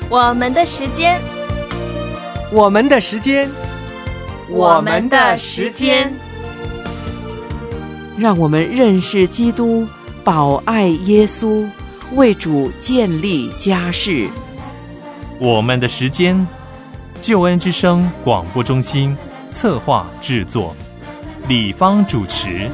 我们的时间， 我们的时间， 我们的时间， 让我们认识基督，保爱耶稣，为主建立家室。 我们的时间，救恩之声广播中心策划制作，李芳主持。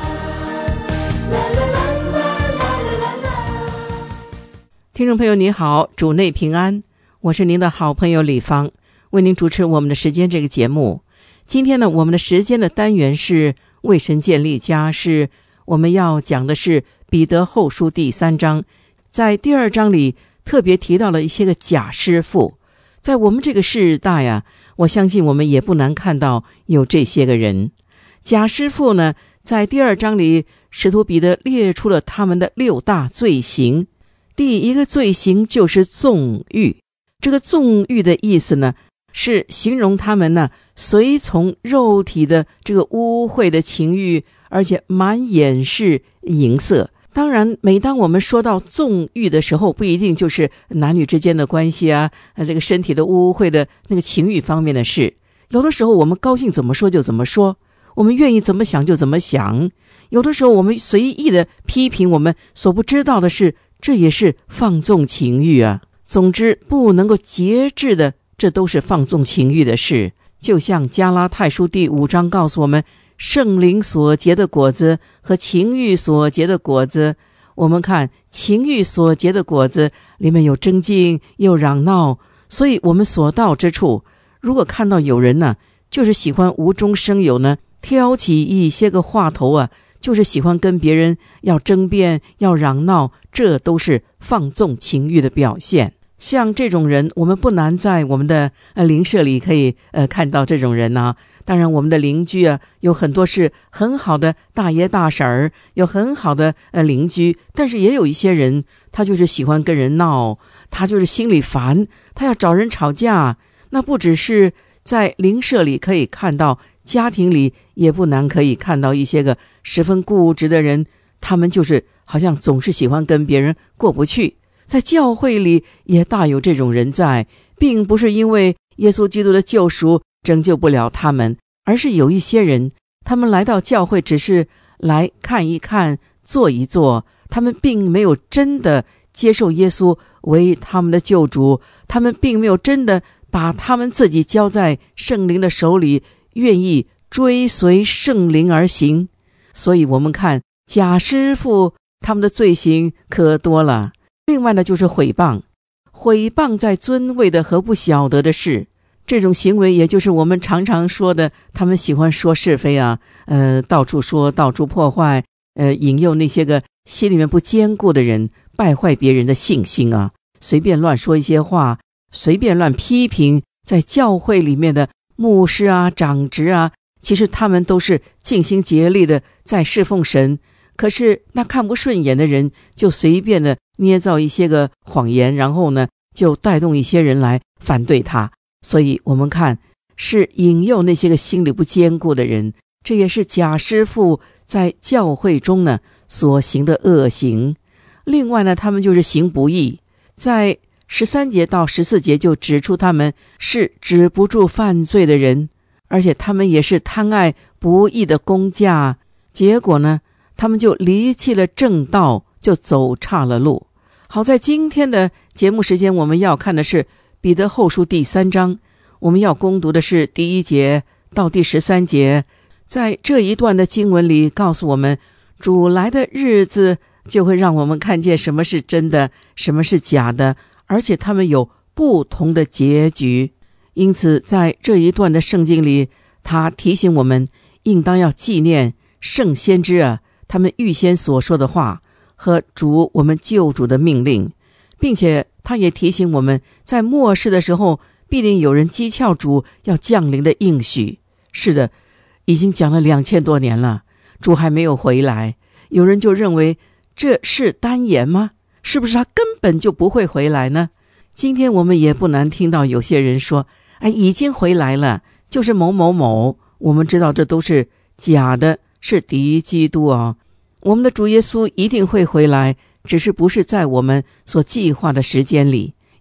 听众朋友你好，主内平安，我是您的好朋友李芳，为您主持我们的时间这个节目。今天呢，我们的时间的单元是为神建立家室，我们要讲的是彼得后书第3章。在第2章里特别提到了一些个假师傅，在我们这个世代啊，我相信我们也不难看到有这些个人。假师傅呢，在第2章里使徒彼得列出了他们的6大罪行。第一个罪行就是纵欲。这个纵欲的意思呢，是形容他们呢随从肉体的这个污秽的情欲，而且满眼是淫色。当然每当我们说到纵欲的时候，不一定就是男女之间的关系啊，这个身体的污秽的那个情欲方面的事。有的时候我们高兴怎么说就怎么说，我们愿意怎么想就怎么想。有的时候我们随意的批评我们所不知道的事，这也是放纵情欲啊。总之不能够节制的，这都是放纵情欲的事。就像加拉太书第5章告诉我们，圣灵所结的果子和情欲所结的果子，我们看情欲所结的果子里面有争竞，又嚷闹。所以我们所到之处，如果看到有人呢，就是喜欢无中生有呢，挑起一些个话头啊，就是喜欢跟别人要争辩，要嚷闹，这都是放纵情欲的表现。像这种人，我们不难在我们的邻舍里可以看到这种人啊。当然我们的邻居啊，有很多是很好的大爷大婶儿，有很好的邻居，但是也有一些人，他就是喜欢跟人闹，他就是心里烦，他要找人吵架。那不只是在邻舍里可以看到，家庭里也不难可以看到一些个十分固执的人，他们就是好像总是喜欢跟别人过不去。在教会里也大有这种人在，并不是因为耶稣基督的救赎拯救不了他们，而是有一些人，他们来到教会只是来看一看，坐一坐，他们并没有真的接受耶稣为他们的救主，他们并没有真的把他们自己交在圣灵的手里，愿意追随圣灵而行。所以我们看假师傅他们的罪行可多了。另外呢，就是毁谤。毁谤在尊位的和不晓得的事，这种行为也就是我们常常说的，他们喜欢说是非啊，到处说，到处破坏，引诱那些个心里面不坚固的人，败坏别人的信心啊，随便乱说一些话，随便乱批评在教会里面的牧师啊、长执啊，其实他们都是尽心竭力的在侍奉神，可是那看不顺眼的人就随便的捏造一些个谎言，然后呢就带动一些人来反对他。所以我们看是引诱那些个心里不坚固的人，这也是假师傅在教会中呢所行的恶行。另外呢，他们就是行不义，在13节到14节就指出他们是止不住犯罪的人，而且他们也是贪爱不义的工价，结果呢他们就离弃了正道，就走岔了路。好，在今天的节目时间，我们要看的是彼得后书第3章，我们要攻读的是第1节到第13节。在这一段的经文里告诉我们，主来的日子就会让我们看见什么是真的，什么是假的，而且他们有不同的结局。因此在这一段的圣经里，他提醒我们应当要纪念圣先知啊，他们预先所说的话和主我们救主的命令，并且他也提醒我们，在末世的时候必定有人讥诮主要降临的应许。是的，已经讲了2000多年了，主还没有回来。有人就认为这是单言吗？是不是他根本就不会回来呢？今天我们也不难听到有些人说，已经回来了，就是某某某。我们知道这都是假的，是敌基督啊。我们的主耶稣一定会回来，只是不是在我们所计划的时间里。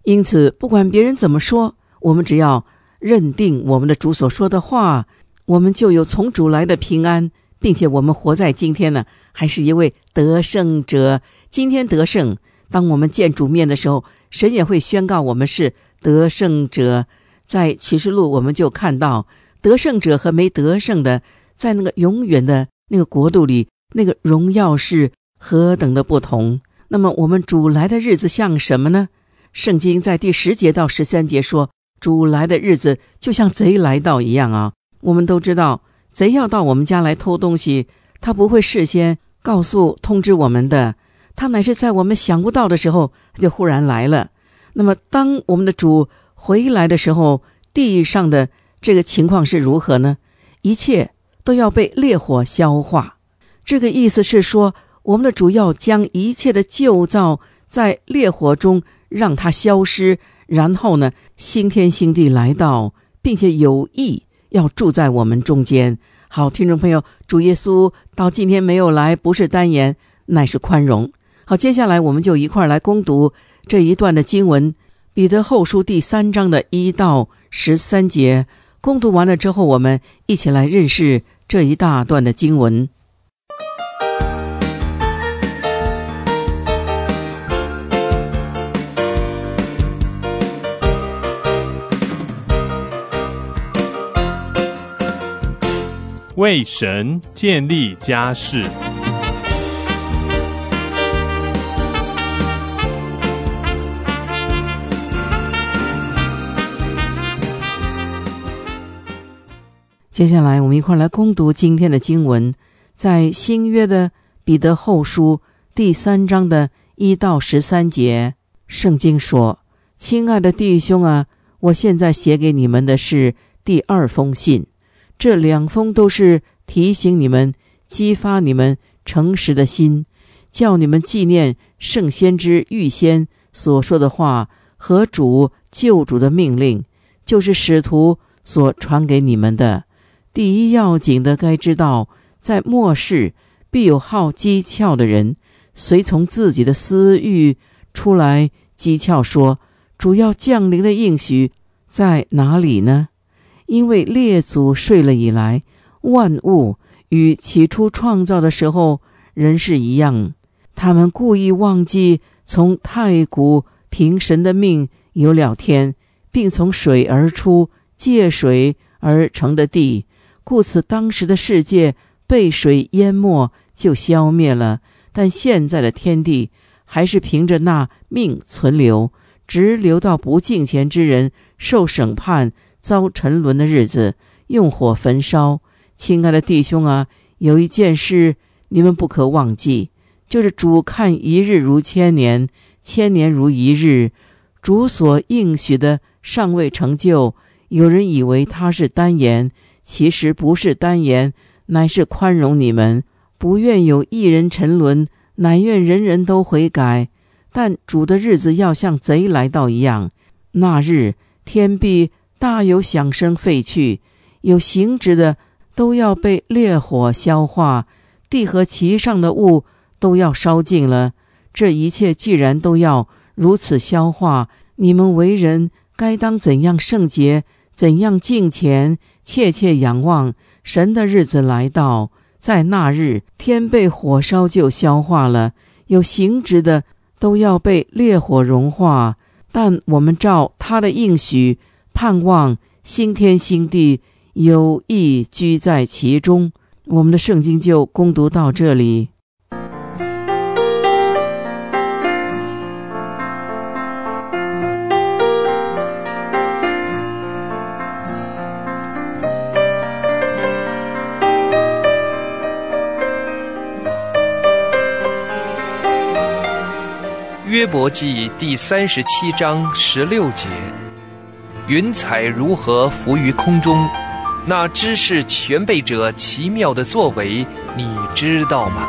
因此不管别人怎么说，我们只要认定我们的主所说的话，我们就有从主来的平安，并且我们活在今天呢，还是一位得胜者。今天得胜，当我们见主面的时候，神也会宣告我们是得胜者。在启示录我们就看到得胜者和没得胜的，在那个永远的那个国度里，那个荣耀是何等的不同。那么我们主来的日子像什么呢？圣经在第10节到13节说，主来的日子就像贼来到一样啊。我们都知道，贼要到我们家来偷东西，他不会事先告诉通知我们的，他乃是在我们想不到的时候就忽然来了。那么当我们的主回来的时候，地上的这个情况是如何呢？一切都要被烈火消化。这个意思是说，我们的主要将一切的旧造在烈火中让它消失，然后呢，新天新地来到，并且有意要住在我们中间。好，听众朋友，主耶稣到今天没有来，不是单言，乃是宽容。好，接下来我们就一块来攻读这一段的经文，彼得后书第3章的1到13节。攻读完了之后，我们一起来认识这一大段的经文。 为神建立家室。 接下来我们一块来攻读今天的经文，在新约的彼得后书第3章的1到13节，圣经说：亲爱的弟兄啊，我现在写给你们的是第2封信，这2封都是提醒你们，激发你们诚实的心，叫你们纪念圣先知预先所说的话和主救主的命令，就是使徒所传给你们的。第一要紧的该知道，在末世必有好讥诮的人，随从自己的私欲出来讥诮说，主要降临的应许在哪里呢？因为列祖睡了以来，万物与起初创造的时候仍是一样，他们故意忘记从太古凭神的命有了天，并从水而出，借水而成的地，故此当时的世界被水淹没，就消灭了。但现在的天地还是凭着那命存留，直留到不敬虔之人受审判遭沉沦的日子，用火焚烧。亲爱的弟兄啊，有一件事你们不可忘记，就是主看一日如千年，千年如一日。主所应许的尚未成就，有人以为他是单言，其实不是单言，乃是宽容你们，不愿有一人沉沦，乃愿人人都悔改。但主的日子要像贼来到一样，那日天必大有响声废去，有形质的都要被烈火消化，地和其上的物都要烧尽了。这一切既然都要如此消化，你们为人该当怎样圣洁，怎样敬虔，切切仰望神的日子来到。在那日天被火烧就消化了，有形质的都要被烈火融化。但我们照他的应许，盼望新天新地，有意居在其中。我们的圣经就攻读到这里。 约伯记第37章16节：云彩如何浮于空中？那知识全备者奇妙的作为，你知道吗？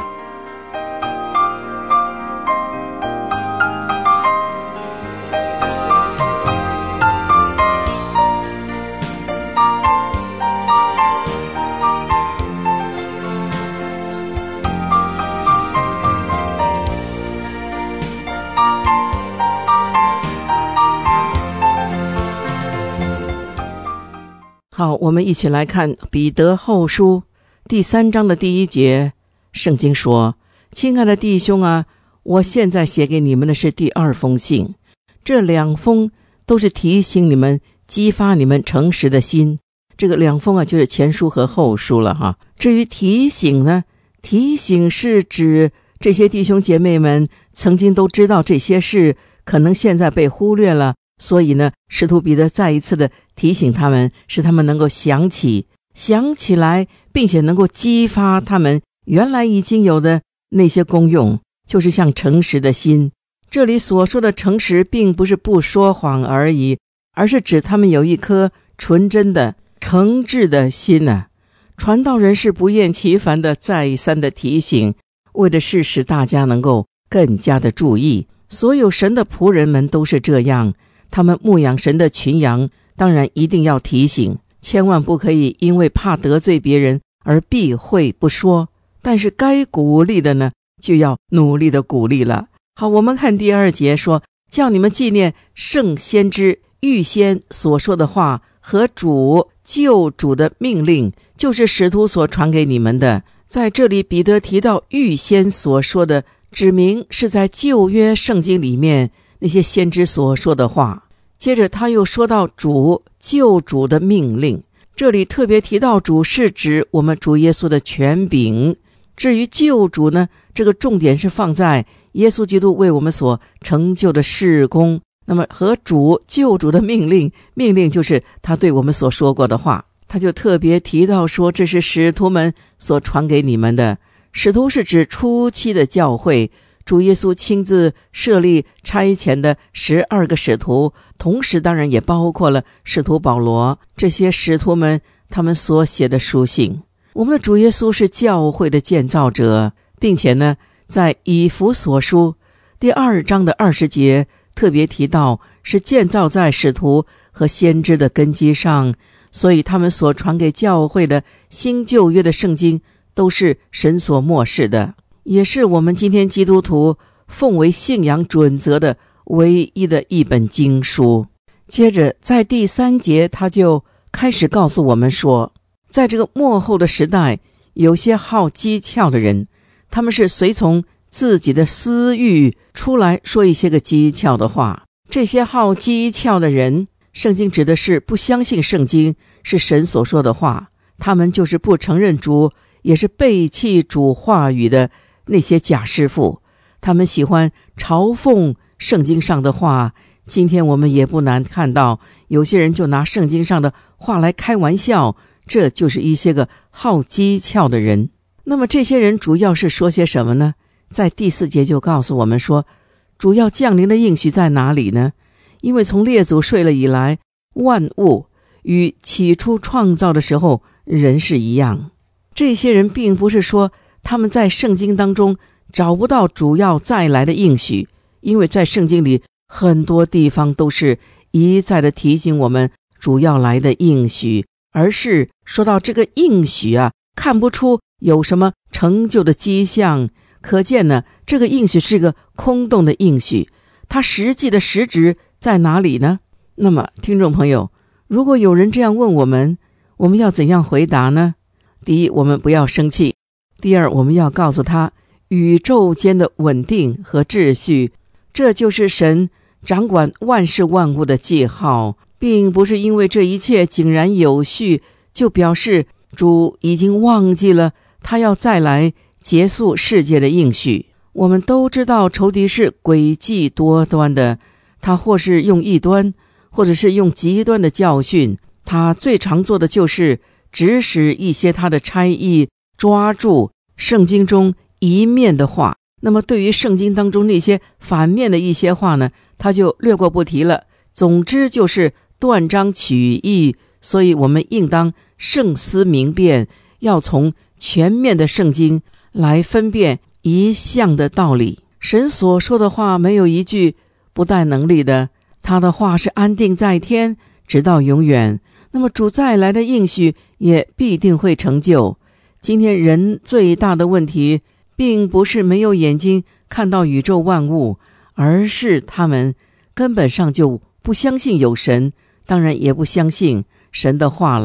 好，我们一起来看彼得后书第3章的第1节。圣经说：亲爱的弟兄啊，我现在写给你们的是第2封信，这2封都是提醒你们，激发你们诚实的心。这个2封啊，就是前书和后书了哈。至于提醒呢，提醒是指这些弟兄姐妹们曾经都知道这些事，可能现在被忽略了，所以呢，使徒彼得再一次的提醒他们，使他们能够想起来，并且能够激发他们原来已经有的那些功用，就是像诚实的心。这里所说的诚实并不是不说谎而已，而是指他们有一颗纯真的诚挚的心啊。传道人是不厌其烦的再三的提醒，为的是使大家能够更加的注意。所有神的仆人们都是这样，他们牧养神的群羊，当然一定要提醒，千万不可以因为怕得罪别人而避讳不说。但是该鼓励的呢，就要努力的鼓励了。好，我们看第2节说，叫你们纪念圣先知预先所说的话和救主的命令，就是使徒所传给你们的。在这里彼得提到预先所说的，指明是在旧约圣经里面那些先知所说的话。接着他又说到救主的命令，这里特别提到主是指我们主耶稣的权柄。至于救主呢，这个重点是放在耶稣基督为我们所成就的事工。那么和救主的命令就是他对我们所说过的话。他就特别提到说，这是使徒们所传给你们的。使徒是指初期的教会，主耶稣亲自设立差遣的12个使徒，同时当然也包括了使徒保罗。这些使徒们他们所写的书信，我们的主耶稣是教会的建造者，并且呢，在以弗所书第2章的20节特别提到，是建造在使徒和先知的根基上。所以他们所传给教会的新旧约的圣经都是神所默示的，也是我们今天基督徒奉为信仰准则的唯一的一本经书。接着在第3节他就开始告诉我们说，在这个末后的时代，有些好讥诮的人，他们是随从自己的私欲出来说一些个讥诮的话。这些好讥诮的人，圣经指的是不相信圣经是神所说的话，他们就是不承认主，也是背弃主话语的那些假师傅。他们喜欢嘲讽圣经上的话，今天我们也不难看到，有些人就拿圣经上的话来开玩笑，这就是一些个好讥诮的人。那么这些人主要是说些什么呢？在第4节就告诉我们说，主要降临的应许在哪里呢？因为从列祖睡了以来，万物与起初创造的时候人是一样。这些人并不是说他们在圣经当中找不到主要再来的应许，因为在圣经里很多地方都是一再的提醒我们主要来的应许，而是说到这个应许啊，看不出有什么成就的迹象。可见呢，这个应许是个空洞的应许，它实际的实质在哪里呢？那么听众朋友，如果有人这样问我们要怎样回答呢？第一，我们不要生气；第二，我们要告诉他宇宙间的稳定和秩序，这就是神掌管万事万物的记号，并不是因为这一切井然有序就表示主已经忘记了他要再来结束世界的应许。我们都知道仇敌是诡计多端的，他或是用异端，或者是用极端的教训。他最常做的就是指使一些他的差役抓住圣经中一面的话，那么对于圣经当中那些反面的一些话呢，他就略过不提了。总之就是断章取义，所以我们应当慎思明辨，要从全面的圣经来分辨一项的道理。神所说的话没有一句不带能力的，他的话是安定在天，直到永远。那么主再来的应许也必定会成就。今天人最大的问题并不是没有眼睛看到宇宙万物，而是他们根本上就不相信有神，当然也不相信神的话了。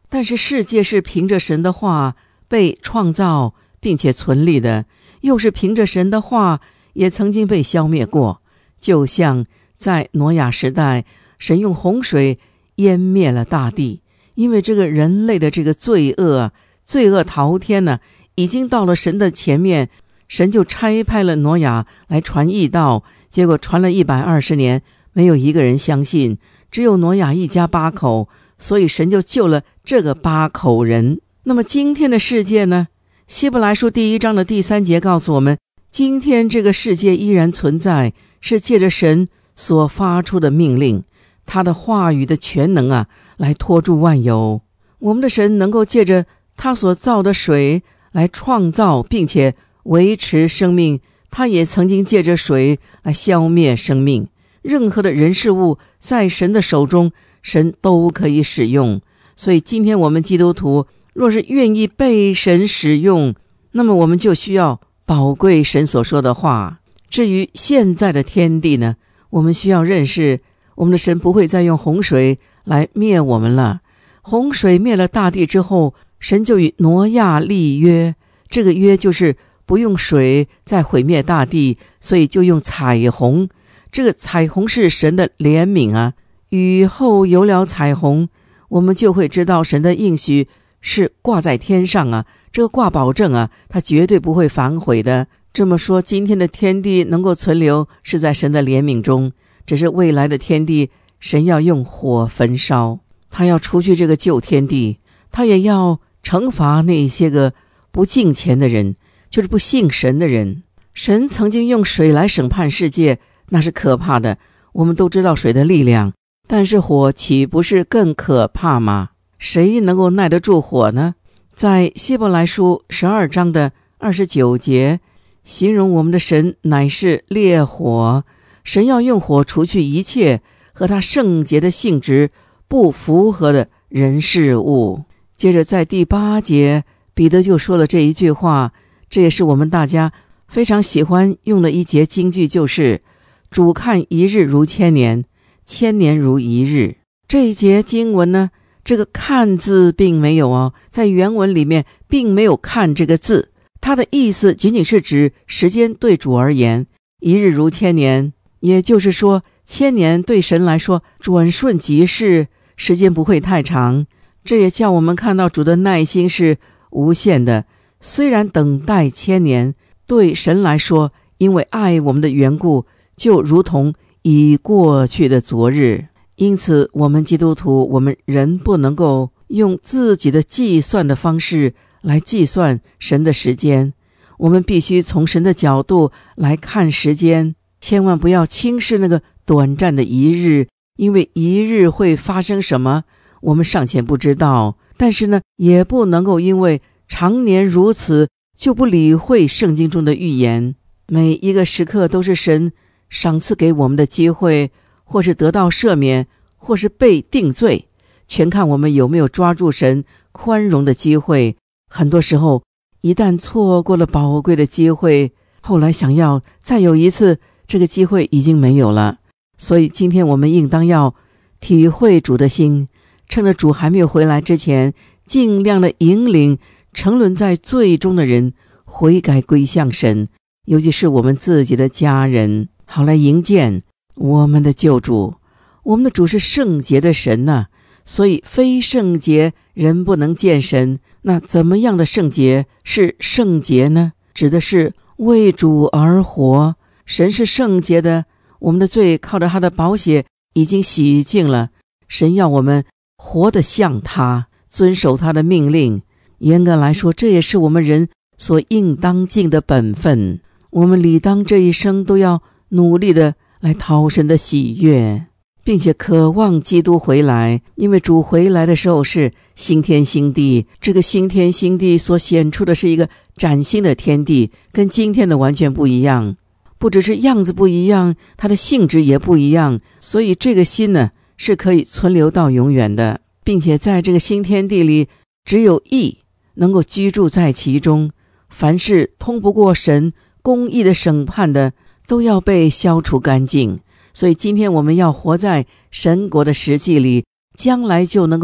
但是世界是凭着神的话被创造并且存立的，又是凭着神的话也曾经被消灭过。就像在挪亚时代，神用洪水淹灭了大地，因为这个人类的这个罪恶滔天呢，已经到了神的前面，神就差派了挪亚来传义道，结果传了120年，没有一个人相信，只有挪亚一家8口，所以神就救了这个8口人。那么今天的世界呢？希伯来书第1章的第3节告诉我们，今天这个世界依然存在，是借着神所发出的命令，他的话语的全能来托住万有。我们的神能够借着他所造的水来创造并且维持生命，他也曾经借着水来消灭生命。任何的人事物在神的手中，神都可以使用。所以今天我们基督徒若是愿意被神使用，那么我们就需要宝贵神所说的话。至于现在的天地呢，我们需要认识，我们的神不会再用洪水来灭我们了。洪水灭了大地之后，神就与挪亚立约，这个约就是不用水再毁灭大地，所以就用彩虹。这个彩虹是神的怜悯雨后有了彩虹，我们就会知道神的应许是挂在天上这个挂保证它绝对不会反悔的。这么说，今天的天地能够存留是在神的怜悯中，只是未来的天地神要用火焚烧，他要除去这个旧天地，他也要惩罚那些个不敬虔的人，就是不信神的人。神曾经用水来审判世界，那是可怕的，我们都知道水的力量，但是火岂不是更可怕吗？谁能够耐得住火呢？在希伯来书12章的29节，形容我们的神乃是烈火，神要用火除去一切和他圣洁的性质不符合的人事物。接着在第8节，彼得就说了这一句话，这也是我们大家非常喜欢用的一节经句，就是主看一日如千年，千年如一日。这一节经文呢，这个看字并没有在原文里面并没有看这个字，它的意思仅仅是指时间对主而言，一日如千年，也就是说千年对神来说转瞬即逝，时间不会太长。这也叫我们看到主的耐心是无限的，虽然等待千年，对神来说因为爱我们的缘故，就如同已过去的昨日。因此我们基督徒，我们人不能够用自己的计算的方式来计算神的时间，我们必须从神的角度来看时间，千万不要轻视那个短暂的一日，因为一日会发生什么我们尚且不知道。但是呢，也不能够因为常年如此就不理会圣经中的预言。每一个时刻都是神赏赐给我们的机会，或是得到赦免，或是被定罪，全看我们有没有抓住神宽容的机会。很多时候一旦错过了宝贵的机会，后来想要再有一次，这个机会已经没有了。所以今天我们应当要体会主的心，趁着主还没有回来之前，尽量的引领沉沦在罪中的人悔改归向神，尤其是我们自己的家人，好来迎见我们的救主。我们的主是圣洁的神所以非圣洁人不能见神。那怎么样的圣洁是圣洁呢？指的是为主而活。神是圣洁的，我们的罪靠着他的宝血已经洗净了。神要我们活得像他，遵守他的命令。严格来说，这也是我们人所应当尽的本分。我们理当这一生都要努力的来讨神的喜悦，并且渴望基督回来，因为主回来的时候是新天新地。这个新天新地所显出的是一个崭新的天地，跟今天的完全不一样。不只是样子不一样，它的性质也不一样。所以这个心呢，是可以存留到永远的，并且在这个新天地里，只有义能够居住在其中。凡是通不过神公义的审判的，都要被消除干净。所以今天我们要活在神国的实际里，将来就能够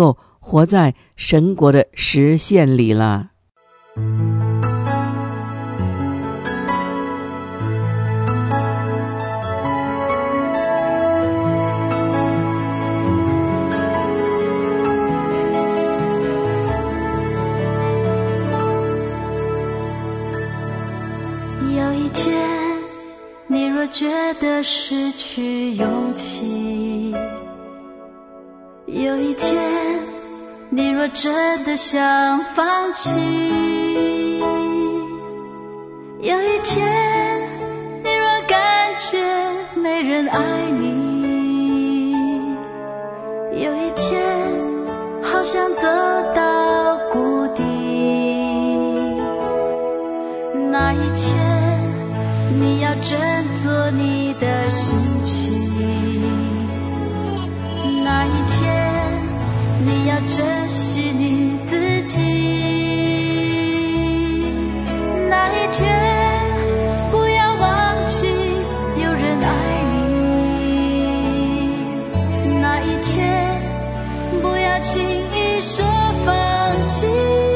活在神国的实现里了。 有一天，你若觉得失去勇气，有一天你若真的想放弃，有一天你若感觉没人爱你，有一天好像走到谷底，那一天你要振作你的心情，那一天你要珍惜你自己，那一天不要忘记有人爱你，那一天不要轻易说放弃。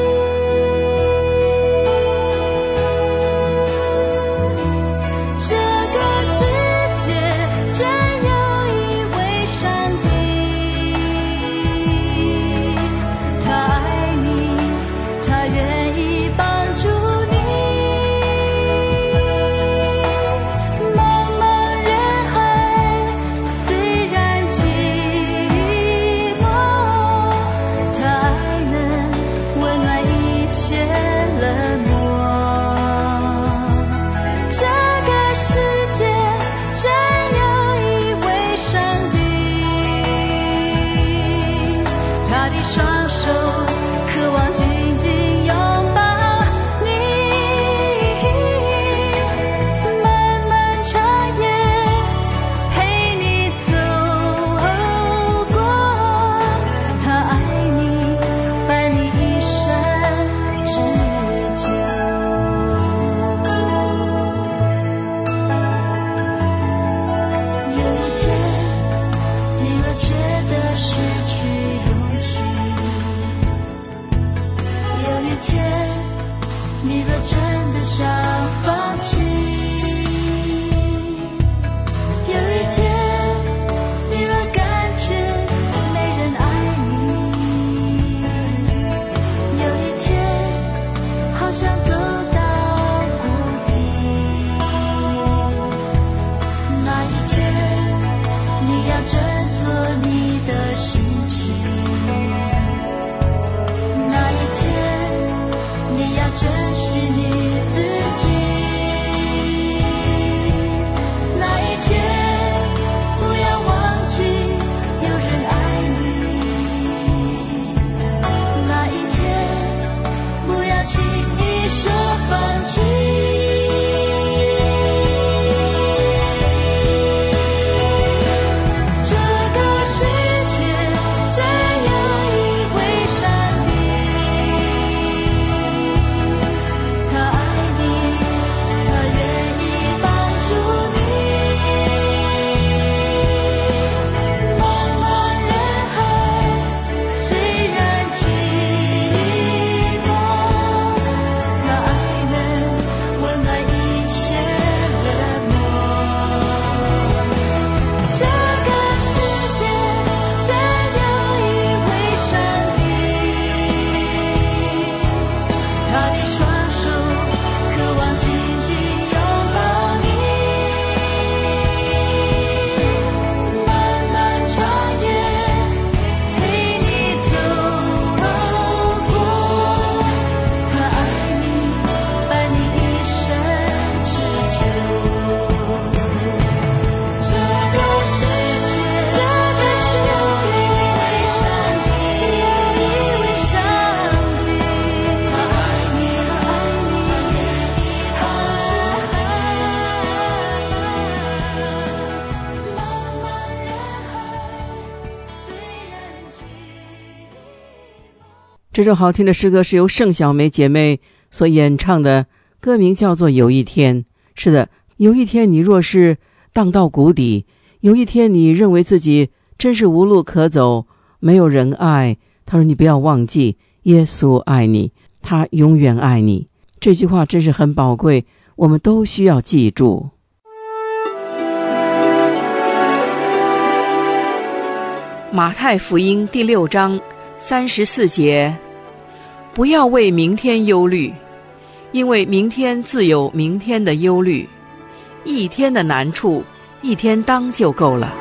这首好听的诗歌是由盛小梅姐妹所演唱的，歌名叫做《有一天》。是的，有一天你若是荡到谷底，有一天你认为自己真是无路可走，没有人爱， 他说你不要忘记耶稣爱你，他永远爱你。这句话真是很宝贵，我们都需要记住。马太福音第6章34节，不要为明天忧虑，因为明天自有明天的忧虑，一天的难处一天当就够了。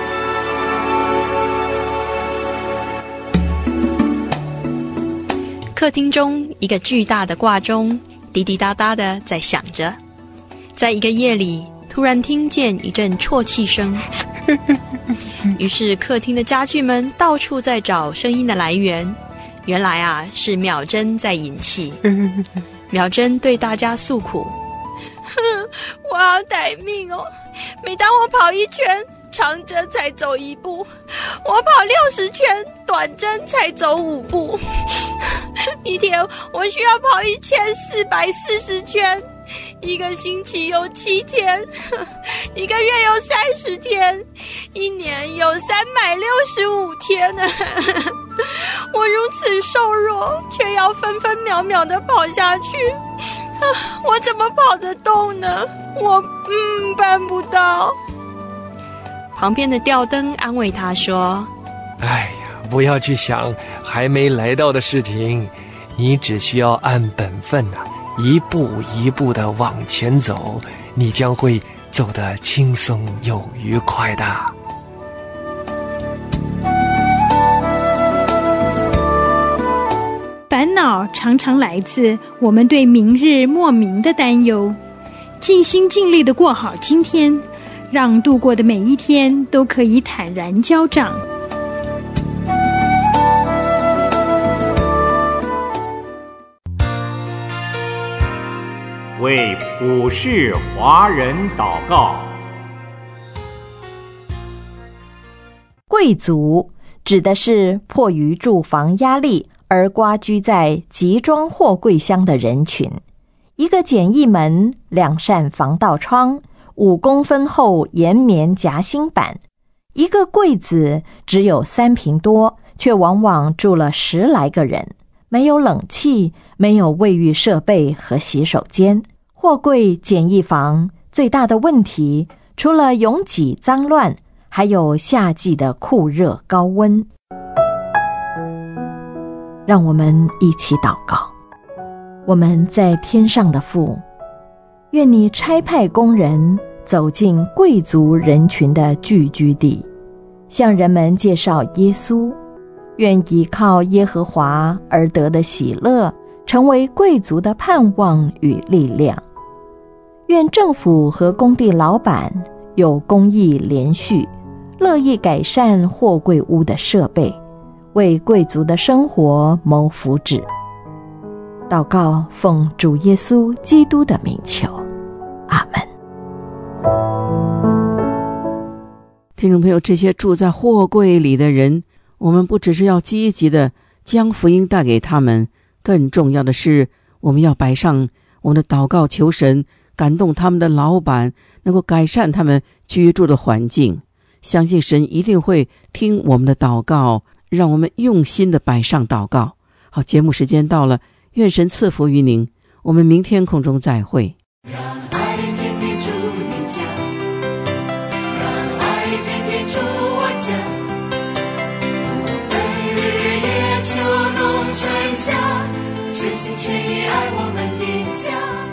客厅中一个巨大的挂钟滴滴答答的在响着，在一个夜里突然听见一阵啜泣声，于是客厅的家具们到处在找声音的来源，原来是淼珍在引气。淼珍对大家诉苦，我好歹命哦，每当我跑1圈长针才走1步，我跑60圈短针才走5步，一天我需要跑1440圈，一个星期有7天，一个月有30天，一年有365天呢。我如此瘦弱，却要分分秒秒地跑下去，我怎么跑得动呢？我办不到。旁边的吊灯安慰他说， 哎呀，不要去想还没来到的事情，你只需要按本分一步一步地往前走，你将会走得轻松又愉快的。 烦恼常常来自我们对明日莫名的担忧，尽心尽力地过好今天，让度过的每一天都可以坦然交账。 为普世华人祷告。 贵族指的是迫于住房压力而瓜居在集装货柜箱的人群。一个简易门，2扇防盗窗，5公分厚岩棉夹心板，一个柜子只有3坪多，却往往住了10来个人，没有冷气，没有卫浴设备和洗手间。货柜简易房最大的问题，除了拥挤脏乱，还有夏季的酷热高温。让我们一起祷告。我们在天上的父，愿你差派工人走进贵族人群的聚居地，向人们介绍耶稣，愿依靠耶和华而得的喜乐成为贵族的盼望与力量。愿政府和工地老板有公义连续，乐意改善货柜屋的设备，为贵族的生活谋福祉。祷告奉主耶稣基督的名求，阿们。 听众朋友，这些住在货柜里的人，我们不只是要积极的将福音带给他们，更重要的是我们要摆上我们的祷告，求神感动他们的老板，能够改善他们居住的环境。相信神一定会听我们的祷告，让我们用心的摆上祷告。好，节目时间到了，愿神赐福于您，我们明天空中再会。 让爱天天住你家，让爱天天住我家，不分日夜秋冬春夏，全心全意爱我们的家。